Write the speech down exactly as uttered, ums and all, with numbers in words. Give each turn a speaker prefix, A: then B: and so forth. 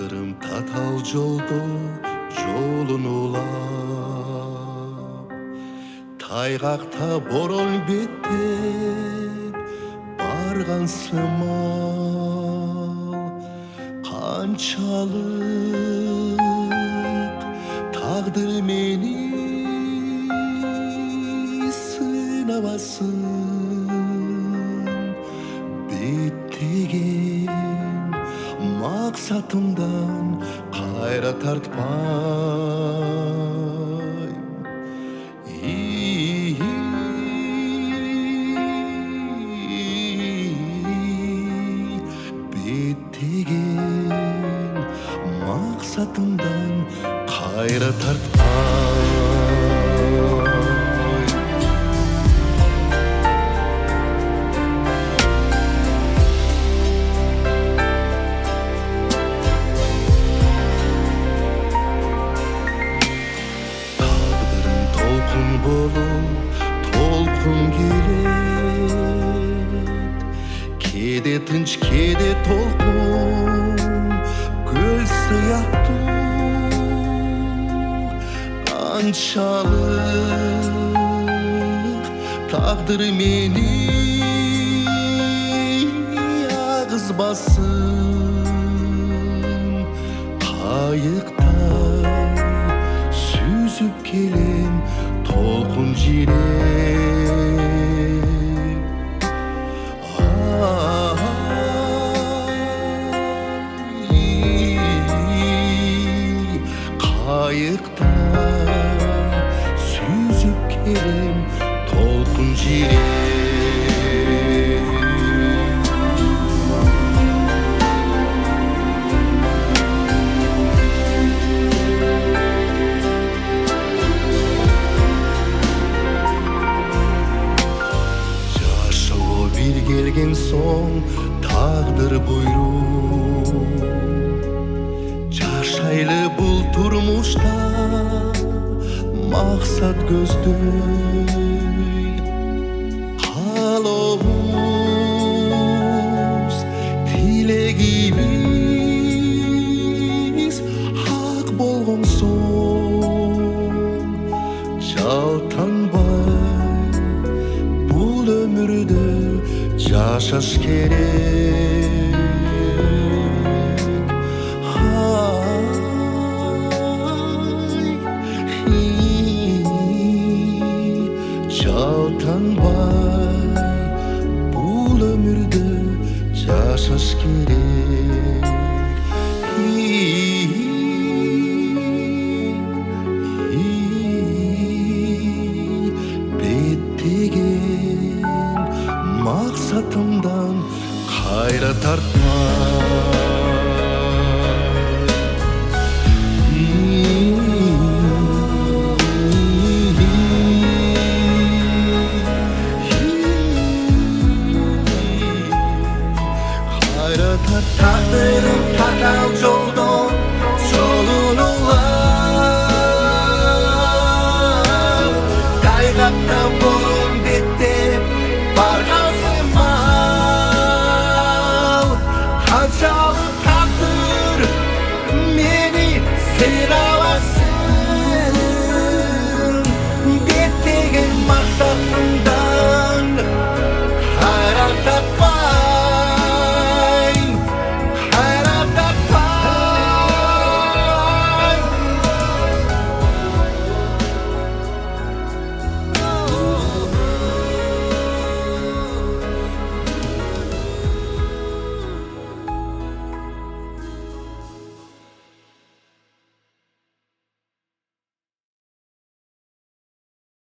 A: Tağdırım tatau жолдо жолун улап, тайгакта борон беттеп барган сымал. Канчалык тагдыр мени сынабасын, беттеген максатымдан кайра тартпайм. Беттеген максатымдан кайра тартпайм. Толкун болуп толкун келет, кээде тынч кээде толкун көл сыяктуу. Канчалык тагдыр мени агызбасын, кайыктай сүзүп келем толкун жирек. Кайыктай сүзүп келем толкун жирек. Бир келген соң тагдыр буйрук, жашайлы бул турмушта максат көздөй. Каалообуз тилегибиз ак болгон соң, жалтанбай бул өмүрдө жашаш керек. Жалтанбай бул өмүрдө жашаш керек. Беттеген максатымдан кайра тартпай. Кайра тагдырым татау жолдон жолун улап, тайгакта борон беттеп барган сымал. Канчалык